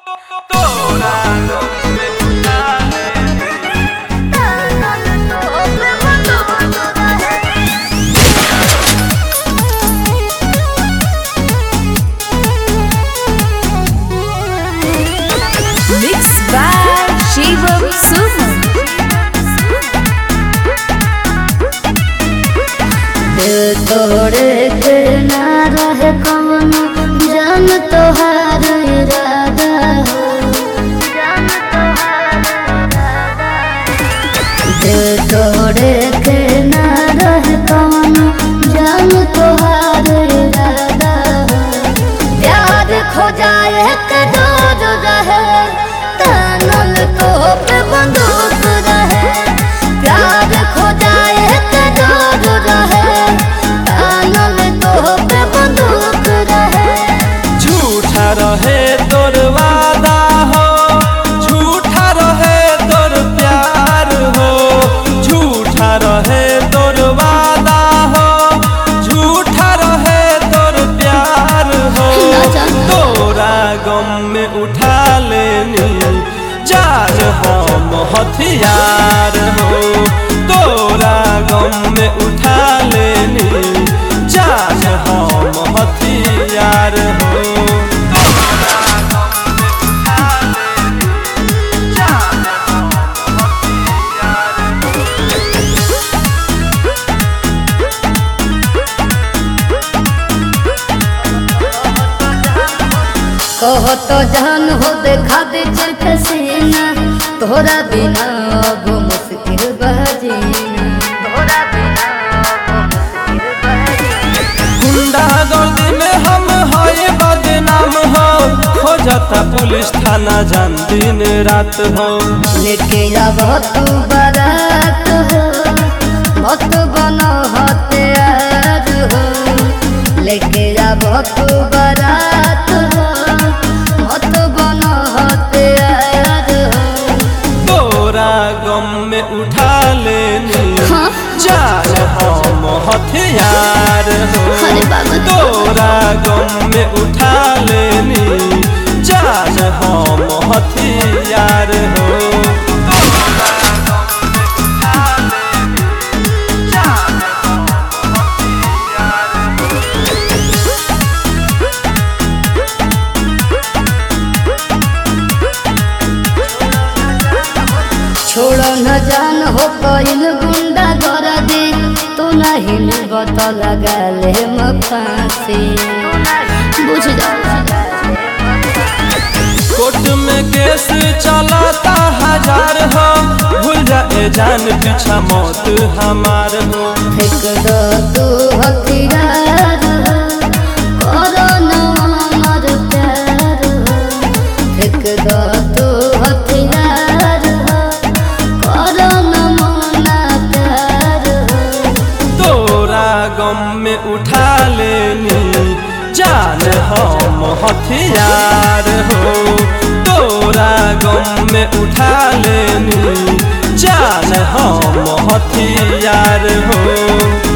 Mixed by Shivam Suman. दिल तोड़े के ना रहे कौन जान तोहार इरादा हो। दिल तोड़े के ना रहे कौन जान तोहार इरादा हो। प्यार खो जाए के दूर रहे तानल तो पे बंदूक रहे। प्यार खो जाए के दूर रहे तानल तो पे बंदूक रहे। झूठा रहे तोर वादा हो, झूठा रहे तोर प्यार हो। झूठा रहे तोर वादा हो, झूठा रहे तोर प्यार हो। तोरा गम में उठा लेनी जान हम हथियार हो। तोरा गम में उठा लेनी जान हम हथियार हो। कहो तो जान हो देखा दे चल के सीना तोरा बिना अब मुश्किल बजीना। तोरा बिना अब मुश्किल बजीना। गुंडा गर्दी में हम है बदनाम हो। खोजता पुलिस थाना जान दिन रात हो। लेके अब तू बारात हो मत बनो हथियार हो। लेके अब तू बारात हो मत बनो हथियार हो। तोरा गम में उठा लेनी जान हम हथियार हो। तोरा गम में उठा लेनी जान हम हथियार हो। छोड़ो न जान हो कइल गुंडा कर दे तू नहीं मिलत लगा ले फांसी। बुझ जा कोर्ट में केस चलाता हजार हो। भूल जाए जान पीछा मौत हमार हो। फेंक दो तू हथियार हो करो न हमार प्यार हो। फेंक दो तू हथियार हो करो न मना प्यार हो। तोरा गम में उठा लेनी जान हम हथियार हो। तोरा गम में उठा लेनी जान हम हथियार हो।